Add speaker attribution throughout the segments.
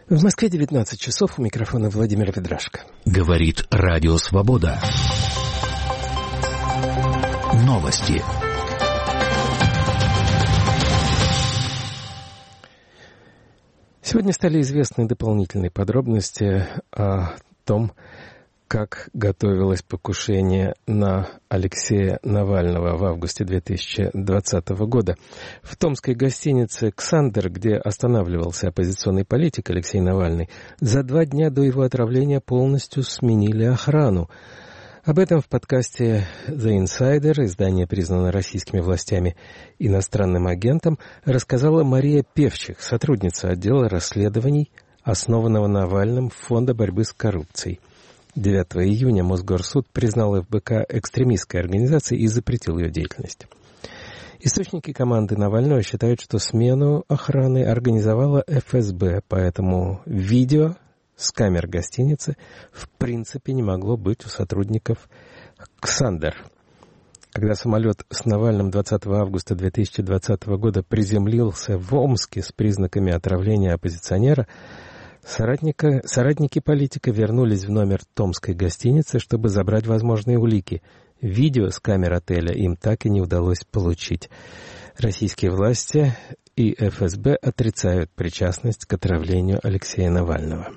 Speaker 1: В Москве 19 часов, у микрофона Владимир Ведрашко.
Speaker 2: Говорит Радио Свобода. Новости.
Speaker 1: Сегодня стали известны дополнительные подробности о том, как готовилось покушение на Алексея Навального в августе 2020 года. В томской гостинице «Ксандер», где останавливался оппозиционный политик Алексей Навальный, за 2 дня до его отравления полностью сменили охрану. Об этом в подкасте «The Insider», издание признано российскими властями иностранным агентом, рассказала Мария Певчих, сотрудница отдела расследований, основанного Навальным Фонда борьбы с коррупцией. 9 июня Мосгорсуд признал ФБК экстремистской организацией и запретил ее деятельность. Источники команды Навального считают, что смену охраны организовала ФСБ, поэтому видео с камер гостиницы в принципе не могло быть у сотрудников «Ксандер». Когда самолет с Навальным 20 августа 2020 года приземлился в Омске с признаками отравления оппозиционера, соратники политика вернулись в номер томской гостиницы, чтобы забрать возможные улики. Видео с камер отеля им так и не удалось получить. Российские власти и ФСБ отрицают причастность к отравлению Алексея Навального.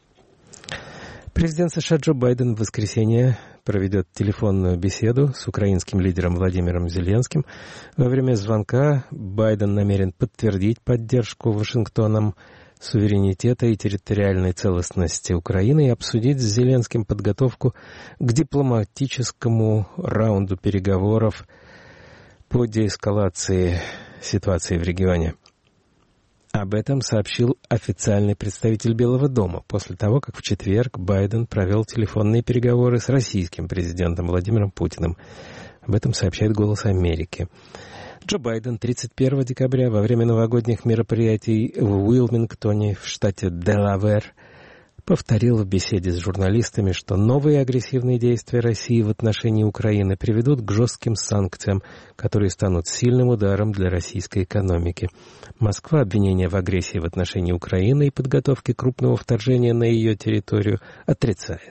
Speaker 1: Президент США Джо Байден в воскресенье проведет телефонную беседу с украинским лидером Владимиром Зеленским. Во время звонка Байден намерен подтвердить поддержку Вашингтоном суверенитета и территориальной целостности Украины и обсудить с Зеленским подготовку к дипломатическому раунду переговоров по деэскалации ситуации в регионе. Об этом сообщил официальный представитель Белого дома после того, как в четверг Байден провел телефонные переговоры с российским президентом Владимиром Путиным. Об этом сообщает «Голос Америки». Джо Байден 31 декабря во время новогодних мероприятий в Уилмингтоне в штате Делавэр повторил в беседе с журналистами, что новые агрессивные действия России в отношении Украины приведут к жестким санкциям, которые станут сильным ударом для российской экономики. Москва обвинения в агрессии в отношении Украины и подготовке крупного вторжения на ее территорию отрицает.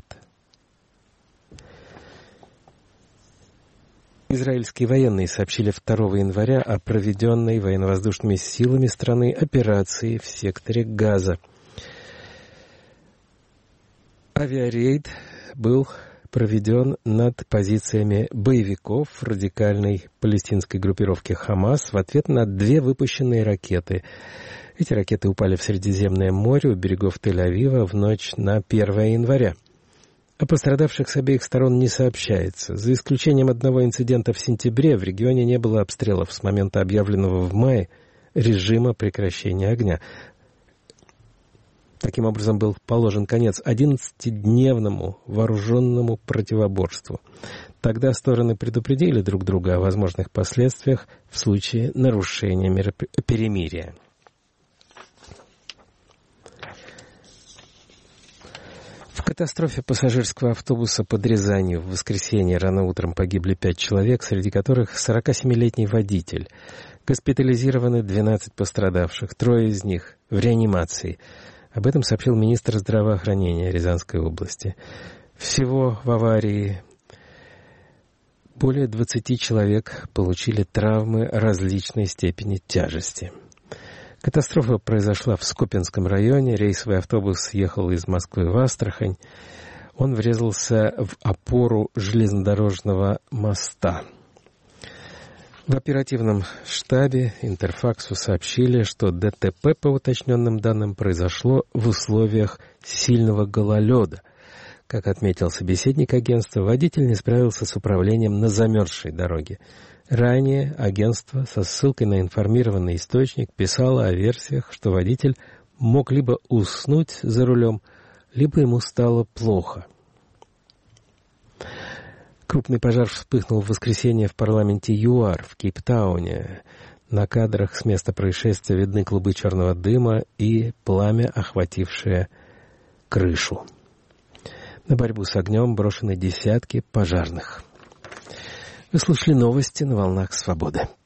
Speaker 1: Израильские военные сообщили 2 января о проведенной военно-воздушными силами страны операции в секторе Газа. Авиарейд был проведен над позициями боевиков радикальной палестинской группировки «Хамас» в ответ на 2 выпущенные ракеты. Эти ракеты упали в Средиземное море у берегов Тель-Авива в ночь на 1 января. О пострадавших с обеих сторон не сообщается. За исключением одного инцидента в сентябре в регионе не было обстрелов с момента объявленного в мае режима прекращения огня. Таким образом, был положен конец 11-дневному вооруженному противоборству. Тогда стороны предупредили друг друга о возможных последствиях в случае нарушения перемирия. В катастрофе пассажирского автобуса под Рязанью в воскресенье рано утром погибли 5 человек, среди которых 47-летний водитель. Госпитализированы 12 пострадавших, 3 из них в реанимации. Об этом сообщил министр здравоохранения Рязанской области. Всего в аварии более 20 человек получили травмы различной степени тяжести. Катастрофа произошла в Скопинском районе. Рейсовый автобус ехал из Москвы в Астрахань. Он врезался в опору железнодорожного моста. В оперативном штабе Интерфаксу сообщили, что ДТП, по уточненным данным, произошло в условиях сильного гололеда. Как отметил собеседник агентства, водитель не справился с управлением на замерзшей дороге. Ранее агентство со ссылкой на информированный источник писало о версиях, что водитель мог либо уснуть за рулем, либо ему стало плохо. Крупный пожар вспыхнул в воскресенье в парламенте ЮАР в Кейптауне. На кадрах с места происшествия видны клубы черного дыма и пламя, охватившее крышу. На борьбу с огнем брошены десятки пожарных. Вы слушали новости на волнах Свободы.